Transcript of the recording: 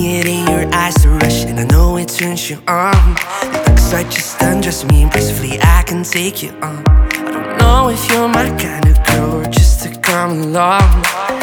see it in your eyes, the rush, and I know it turns you on. It looks like just undress me impressively, I can take you on. I don't know if you're my kind of girl or just to come along.